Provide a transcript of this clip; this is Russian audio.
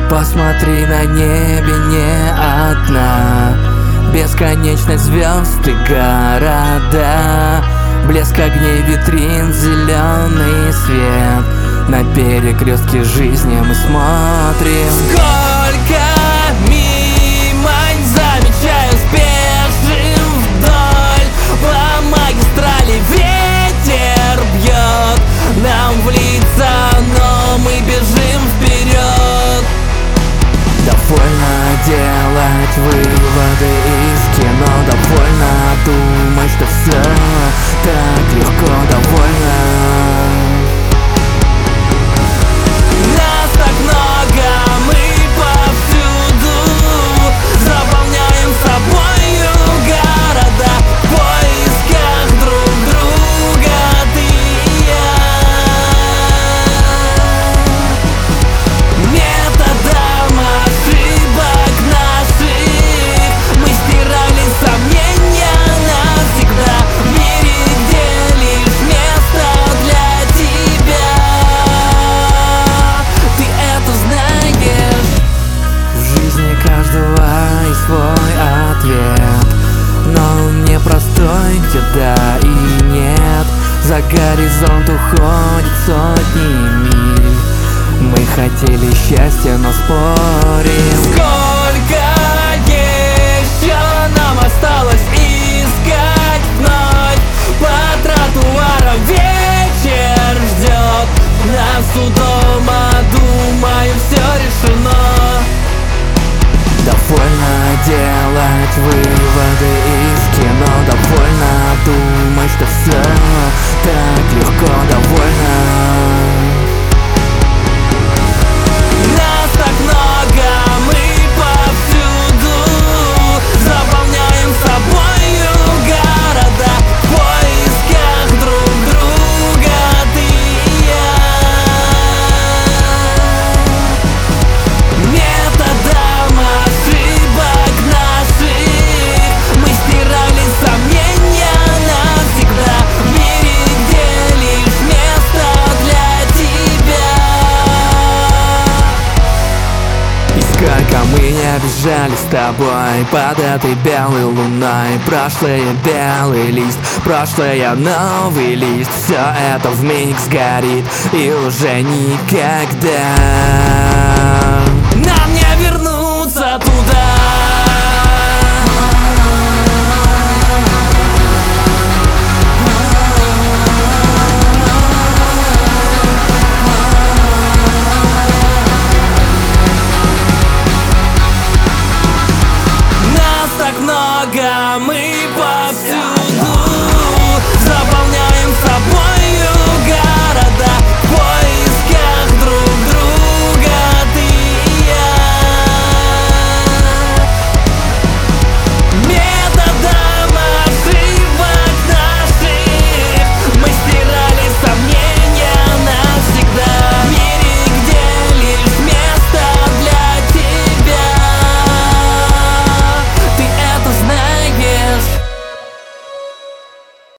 Посмотри, на небе не одна бесконечность звезд и города, блеск огней витрин, зеленый свет. На перекрестке жизни мы смотрим. Сколько мимо замечаю, спешим вдоль по магистрали. Ветер бьет нам в лица, но мы бежим вперед. Довольно делать выводы из кино, довольно думать, что все так легко, довольно. Нас так много, мы повсюду заполняем собою города в поисках друг друга, ты и я. Методом ошибок наших мы стирали сомнения навсегда в мире, где лишь место для тебя. Ты это знаешь. В жизни каждого есть свой ответ, но он непростой, где да и нет. За горизонт уходит сотни миль. Мы хотели счастья, но спорим. Сколько еще нам осталось искать вновь по тротуарам? Вечер ждет нас у дома, думаю, все решено. Довольно делать выводы из кино, довольно думать, что все так легко, довольно. Нас так много, мы повсюду заполняем собою города в поисках друг друга, ты и я. Методом ошибок наших мы стирали сомнения навсегда в мире, где лишь место для тебя. И сколько мы не бежали с тобой под этой белой луной. Прошлое белый лист, прошлое новый лист. Все это вмиг сгорит и уже никогда